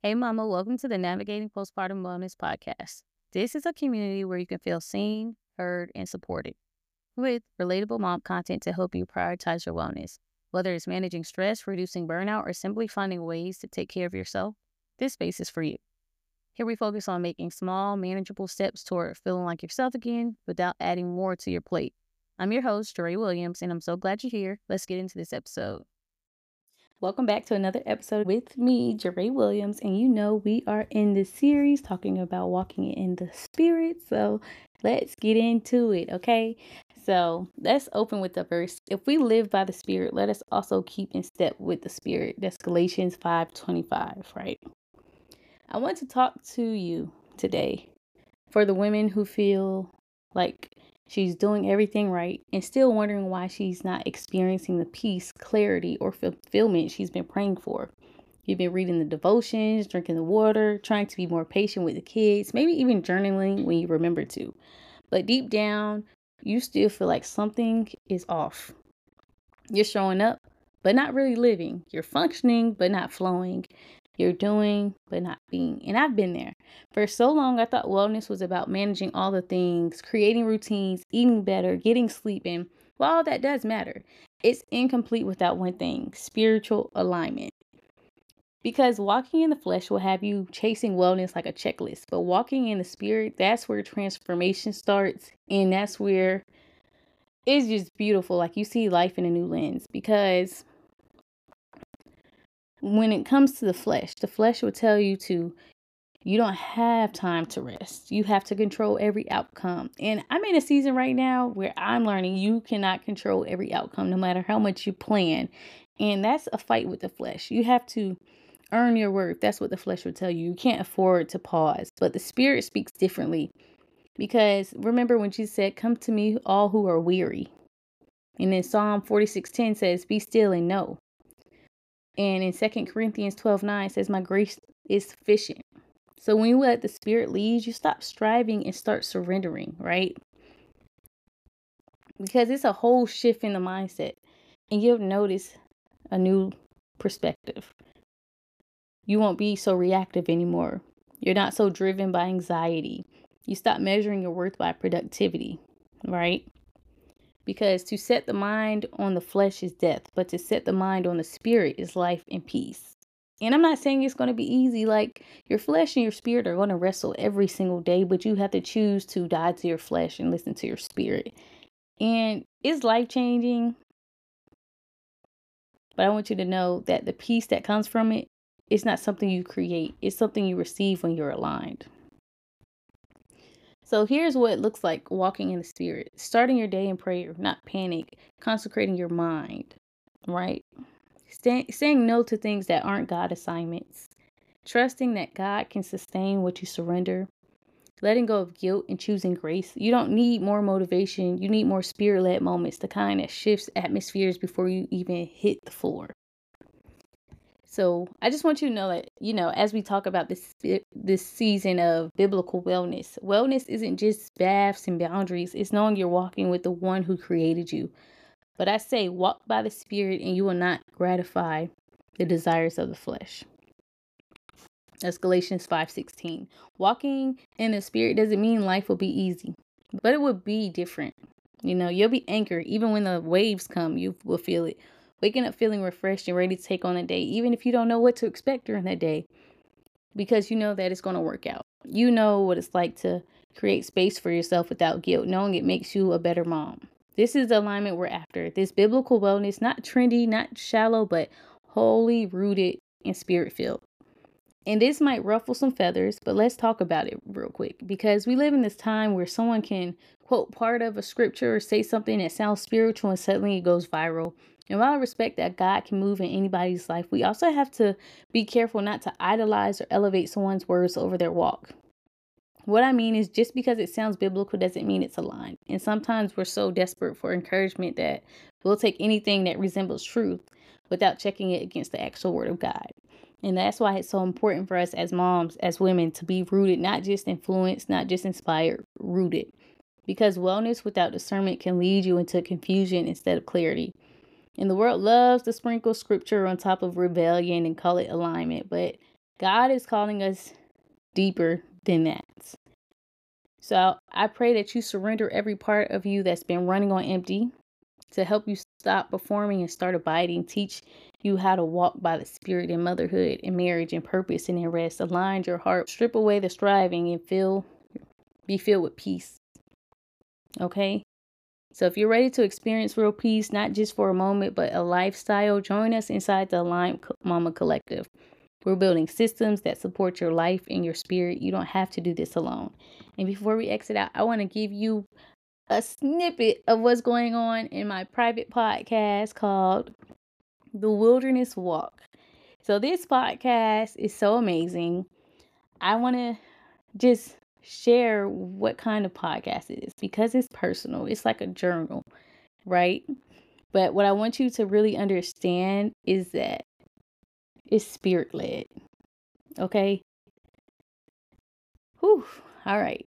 Hey, Mama, welcome to the Navigating Postpartum Wellness Podcast. This is a community where you can feel seen, heard, and supported with relatable mom content to help you prioritize your wellness. Whether it's managing stress, reducing burnout, or simply finding ways to take care of yourself, this space is for you. Here we focus on making small, manageable steps toward feeling like yourself again without adding more to your plate. I'm your host, Jeray Williams, and I'm so glad you're here. Let's get into this episode. Welcome back to another episode with me, Jeray Williams. And we are in this series talking about walking in the spirit. So let's get into it, okay? So let's open with the verse. If we live by the spirit, let us also keep in step with the spirit. That's Galatians 5:25, right? I want to talk to you today for the women who feel like she's doing everything right and still wondering why she's not experiencing the peace, clarity, or fulfillment she's been praying for. You've been reading the devotions, drinking the water, trying to be more patient with the kids, maybe even journaling when you remember to. But deep down, you still feel like something is off. You're showing up, but not really living. You're functioning, but not flowing. You're doing, but not being. And I've been there. For so long, I thought wellness was about managing all the things, creating routines, eating better, getting sleep in. Well, all that does matter. It's incomplete without one thing: spiritual alignment. Because walking in the flesh will have you chasing wellness like a checklist. But walking in the spirit, that's where transformation starts. And that's where it's just beautiful. Like you see life in a new lens. Because when it comes to the flesh will tell you you don't have time to rest. You have to control every outcome. And I'm in a season right now where I'm learning you cannot control every outcome no matter how much you plan. And that's a fight with the flesh. You have to earn your worth. That's what the flesh will tell you. You can't afford to pause. But the spirit speaks differently. Because remember when Jesus said, "Come to me, all who are weary." And then Psalm 46:10 says, "Be still and know." And in 2 Corinthians 12:9 says, "My grace is sufficient." So when you let the spirit lead, you stop striving and start surrendering, right? Because it's a whole shift in the mindset. And you'll notice a new perspective. You won't be so reactive anymore. You're not so driven by anxiety. You stop measuring your worth by productivity, right? Because to set the mind on the flesh is death, but to set the mind on the spirit is life and peace. And I'm not saying it's going to be easy. Like your flesh and your spirit are going to wrestle every single day, but you have to choose to die to your flesh and listen to your spirit. And it's life changing. But I want you to know that the peace that comes from it is not something you create. It's something you receive when you're aligned. So here's what it looks like walking in the spirit. Starting your day in prayer, not panic. Consecrating your mind, right? Saying no to things that aren't God assignments. Trusting that God can sustain what you surrender. Letting go of guilt and choosing grace. You don't need more motivation. You need more spirit-led moments, the kind that shifts atmospheres before you even hit the floor. So I just want you to know that, as we talk about this season of biblical wellness, wellness isn't just baths and boundaries. It's knowing you're walking with the one who created you. But I say, walk by the Spirit and you will not gratify the desires of the flesh. That's Galatians 5:16. Walking in the Spirit doesn't mean life will be easy, but it will be different. You'll be anchored. Even when the waves come, you will feel it. Waking up feeling refreshed and ready to take on the day, even if you don't know what to expect during that day, because you know that it's going to work out. You know what it's like to create space for yourself without guilt, knowing it makes you a better mom. This is the alignment we're after. This biblical wellness, not trendy, not shallow, but wholly rooted and spirit-filled. And this might ruffle some feathers, but let's talk about it real quick, because we live in this time where someone can quote part of a scripture or say something that sounds spiritual and suddenly it goes viral. And while I respect that God can move in anybody's life, we also have to be careful not to idolize or elevate someone's words over their walk. What I mean is, just because it sounds biblical doesn't mean it's aligned. And sometimes we're so desperate for encouragement that we'll take anything that resembles truth without checking it against the actual word of God. And that's why it's so important for us as moms, as women, to be rooted, not just influenced, not just inspired, rooted. Because wellness without discernment can lead you into confusion instead of clarity. And the world loves to sprinkle scripture on top of rebellion and call it alignment. But God is calling us deeper than that. So I pray that you surrender every part of you that's been running on empty to help you stop performing and start abiding. Teach you how to walk by the Spirit in motherhood and marriage and purpose and in rest. Align your heart, strip away the striving, and be filled with peace. Okay? So if you're ready to experience real peace, not just for a moment, but a lifestyle, join us inside the Aligned Mama Collective. We're building systems that support your life and your spirit. You don't have to do this alone. And before we exit out, I want to give you a snippet of what's going on in my private podcast called The Wilderness Walk. So this podcast is so amazing. I want to just share what kind of podcast it is because it's personal. It's like a journal, right? But what I want you to really understand is that it's spirit-led. Okay? Whew. All right.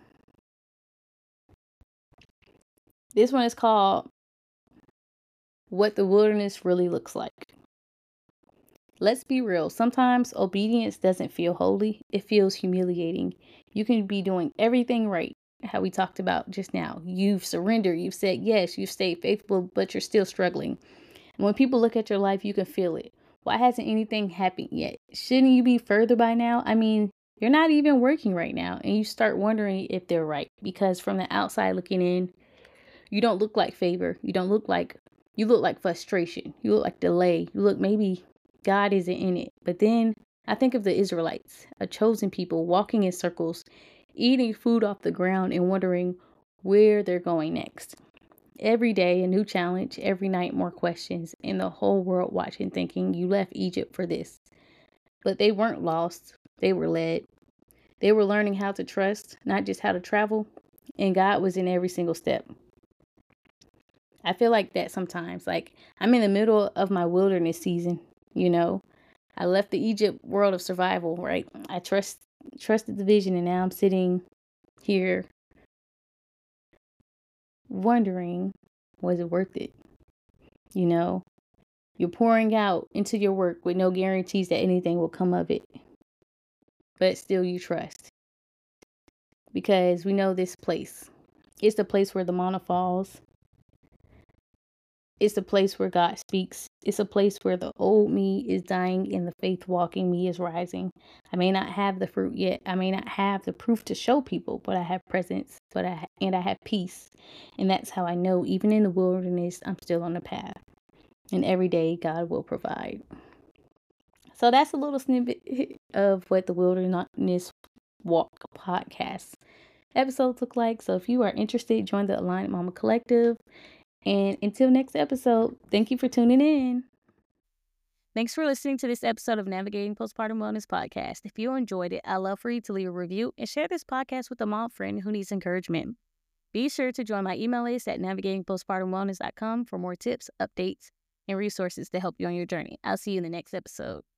This one is called What the Wilderness Really Looks Like. Let's be real. Sometimes obedience doesn't feel holy. It feels humiliating. You can be doing everything right, how we talked about just now. You've surrendered. You've said yes. You've stayed faithful, but you're still struggling. And when people look at your life, you can feel it. Why hasn't anything happened yet? Shouldn't you be further by now? I mean, you're not even working right now. And you start wondering if they're right. Because from the outside looking in, you don't look like favor. You look like frustration. You look like delay. You look maybe God isn't in it. But then I think of the Israelites, a chosen people walking in circles, eating food off the ground and wondering where they're going next. Every day, a new challenge. Every night, more questions. And the whole world watching, thinking, you left Egypt for this. But they weren't lost. They were led. They were learning how to trust, not just how to travel. And God was in every single step. I feel like that sometimes. Like, I'm in the middle of my wilderness season, you know. I left the Egypt world of survival, right? I trusted the vision, and now I'm sitting here wondering, was it worth it? You know, you're pouring out into your work with no guarantees that anything will come of it. But still you trust. Because we know this place. It's the place where the manna falls. It's the place where God speaks. It's a place where the old me is dying and the faith walking me is rising. I may not have the fruit yet. I may not have the proof to show people, but I have presence, and I have peace. And that's how I know even in the wilderness, I'm still on the path. And every day God will provide. So that's a little snippet of what the Wilderness Walk podcast episodes look like. So if you are interested, join the Aligned Mama Collective. And until next episode, thank you for tuning in. Thanks for listening to this episode of Navigating Postpartum Wellness Podcast. If you enjoyed it, I'd love for you to leave a review and share this podcast with a mom friend who needs encouragement. Be sure to join my email list at navigatingpostpartumwellness.com for more tips, updates, and resources to help you on your journey. I'll see you in the next episode.